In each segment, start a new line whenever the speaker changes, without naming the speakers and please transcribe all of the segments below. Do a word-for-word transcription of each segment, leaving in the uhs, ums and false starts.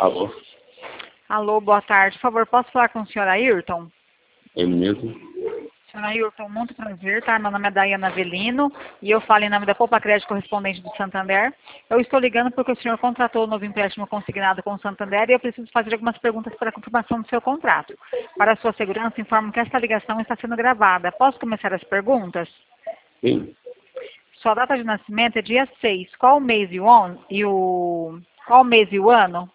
Alô?
Alô, boa tarde. Por favor, posso falar com o senhor Ayrton?
Ele mesmo?
Senhor Ayrton, muito prazer, tá? Meu nome é Daiana Avelino e eu falo em nome da Poupa Crédito Correspondente do Santander. Eu estou ligando porque o senhor contratou o novo empréstimo consignado com o Santander e eu preciso fazer algumas perguntas para a confirmação do seu contrato. Para a sua segurança, informo que esta ligação está sendo gravada. Posso começar as perguntas?
Sim.
Sua data de nascimento é dia seis. Qual o mês e o, on... e o... Qual o mês e o ano?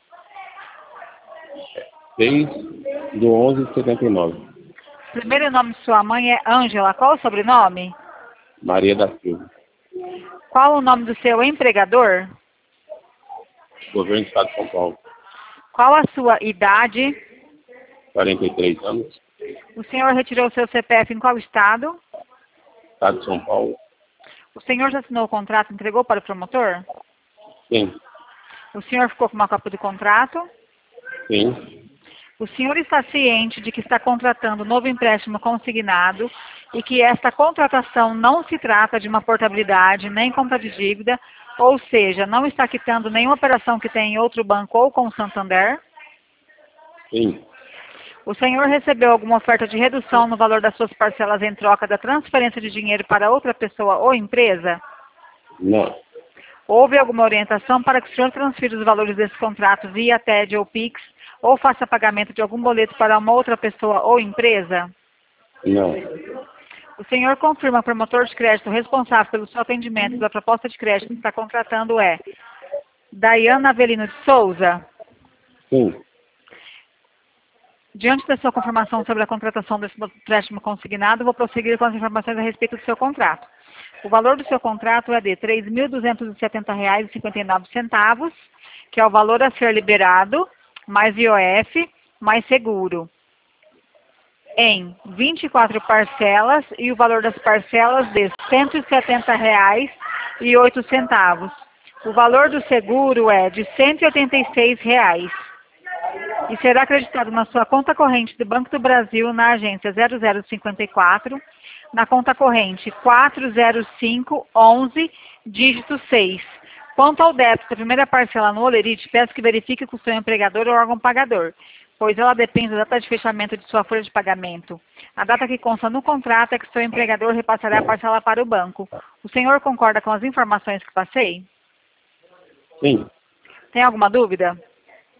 seis do onze de setenta e nove.
Primeiro nome de sua mãe é Ângela. Qual o sobrenome?
Maria da Silva.
Qual o nome do seu empregador?
Governo do Estado de São Paulo.
Qual a sua idade?
quarenta e três anos.
O senhor retirou seu C P F em qual estado?
Estado de São Paulo.
O senhor já assinou o contrato e entregou para o promotor?
Sim.
O senhor ficou com uma cópia do contrato?
Sim.
O senhor está ciente de que está contratando um novo empréstimo consignado e que esta contratação não se trata de uma portabilidade nem compra de dívida, ou seja, não está quitando nenhuma operação que tem em outro banco ou com o Santander?
Sim.
O senhor recebeu alguma oferta de redução no valor das suas parcelas em troca da transferência de dinheiro para outra pessoa ou empresa?
Não.
Houve alguma orientação para que o senhor transfira os valores desse contrato via T E D ou Pix ou faça pagamento de algum boleto para uma outra pessoa ou empresa?
Não.
O senhor confirma que o promotor de crédito responsável pelo seu atendimento da proposta de crédito que está contratando é Daiana Avelino de Souza?
Sim.
Diante da sua confirmação sobre a contratação desse empréstimo consignado, vou prosseguir com as informações a respeito do seu contrato. O valor do seu contrato é de três mil duzentos e setenta reais e cinquenta e nove centavos, que é o valor a ser liberado, mais I O F, mais seguro, em vinte e quatro parcelas e o valor das parcelas de cento e setenta reais e oito centavos. O valor do seguro é de cento e oitenta e seis reais. E será acreditado na sua conta corrente do Banco do Brasil na agência zero zero cinquenta e quatro, na conta corrente quatro zero cinco um um, dígito seis. Quanto ao débito da primeira parcela no Olerite, peço que verifique com o seu empregador ou órgão pagador, pois ela depende da data de fechamento de sua folha de pagamento. A data que consta no contrato é que seu empregador repassará a parcela para o banco. O senhor concorda com as informações que passei?
Sim.
Tem alguma dúvida?